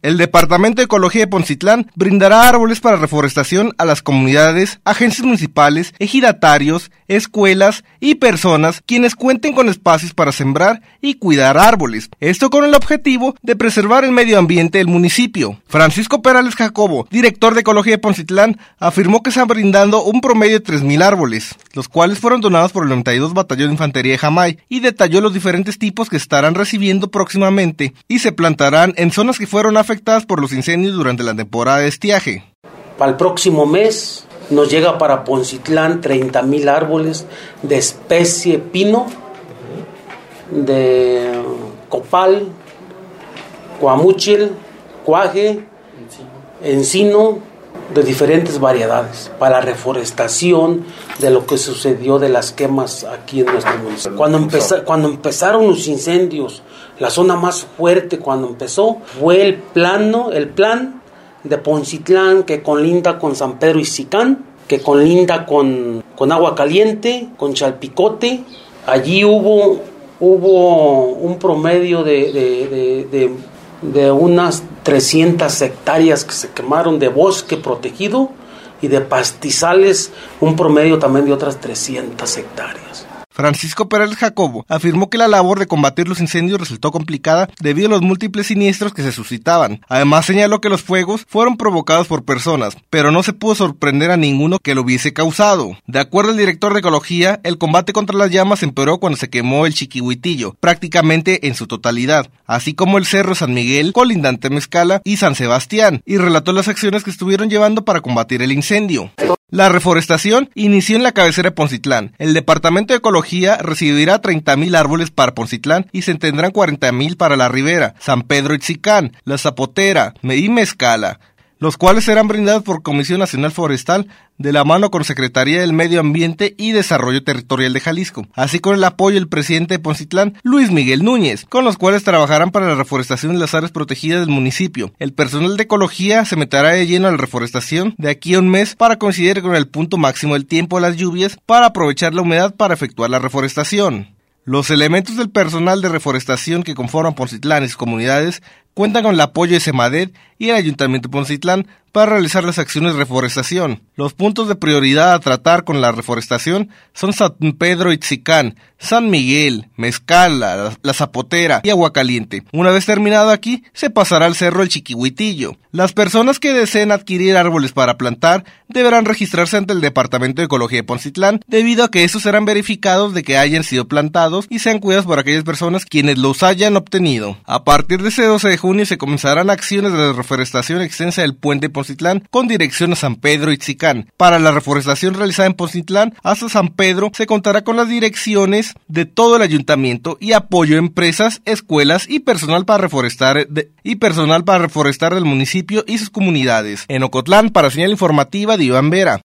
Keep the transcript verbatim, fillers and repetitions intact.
El Departamento de Ecología de Poncitlán brindará árboles para reforestación a las comunidades, agencias municipales, ejidatarios, escuelas y personas quienes cuenten con espacios para sembrar y cuidar árboles. Esto con el objetivo de preservar el medio ambiente del municipio. Francisco Perales Jacobo, director de Ecología de Poncitlán, afirmó que están brindando un promedio de tres mil árboles, los cuales fueron donados por el noventa y dos Batallón de Infantería de Jamay, y detalló los diferentes tipos que estarán recibiendo próximamente y se plantarán en zonas que fueron afectadas afectadas por los incendios durante la temporada de estiaje. Para el próximo mes nos llega para Poncitlán treinta mil árboles de especie pino, de copal, cuamuchil, cuaje, encino, de diferentes variedades, para la reforestación de lo que sucedió de las quemas aquí en nuestro municipio. Cuando, empeza, cuando empezaron los incendios, la zona más fuerte cuando empezó fue el plano, el plan de Poncitlán, que colinda con San Pedro Itzicán, que colinda con, con Agua Caliente, con Chalpicote. Allí hubo, hubo un promedio de, de, de, de, de unas trescientas hectáreas que se quemaron de bosque protegido y de pastizales, un promedio también de otras trescientas hectáreas. Francisco Perales Jacobo afirmó que la labor de combatir los incendios resultó complicada debido a los múltiples siniestros que se suscitaban. Además señaló que los fuegos fueron provocados por personas, pero no se pudo sorprender a ninguno que lo hubiese causado. De acuerdo al director de Ecología, el combate contra las llamas empeoró cuando se quemó el Chiquihuitillo, prácticamente en su totalidad, así como el Cerro San Miguel, colindante Mezcala y San Sebastián, y relató las acciones que estuvieron llevando para combatir el incendio. La reforestación inició en la cabecera de Poncitlán. El Departamento de Ecología recibirá treinta mil árboles para Poncitlán y se tendrán cuarenta mil para la Ribera, San Pedro Itzicán, La Zapotera y Mezcala, los cuales serán brindados por Comisión Nacional Forestal de la mano con Secretaría del Medio Ambiente y Desarrollo Territorial de Jalisco, así con el apoyo del presidente de Poncitlán, Luis Miguel Núñez, con los cuales trabajarán para la reforestación de las áreas protegidas del municipio. El personal de Ecología se meterá de lleno a la reforestación de aquí a un mes para coincidir con el punto máximo del tiempo de las lluvias para aprovechar la humedad para efectuar la reforestación. Los elementos del personal de reforestación que conforman Poncitlán y sus comunidades cuentan con el apoyo de Semadet y el Ayuntamiento de Poncitlán para realizar las acciones de reforestación. Los puntos de prioridad a tratar con la reforestación son San Pedro Itzicán, San Miguel, Mezcala, La Zapotera y Agua Caliente. Una vez terminado aquí, se pasará al Cerro El Chiquihuitillo. Las personas que deseen adquirir árboles para plantar deberán registrarse ante el Departamento de Ecología de Poncitlán, debido a que estos serán verificados de que hayan sido plantados y sean cuidados por aquellas personas quienes los hayan obtenido. A partir de ese doce de junio se comenzarán acciones de reforestación extensa del puente de Poncitlán con dirección a San Pedro Itzicán. Para la reforestación realizada en Poncitlán hasta San Pedro se contará con las direcciones de todo el ayuntamiento y apoyo de empresas, escuelas y personal para reforestar de, y personal para reforestar del municipio y sus comunidades. En Ocotlán, para señal informativa de Iván Vera.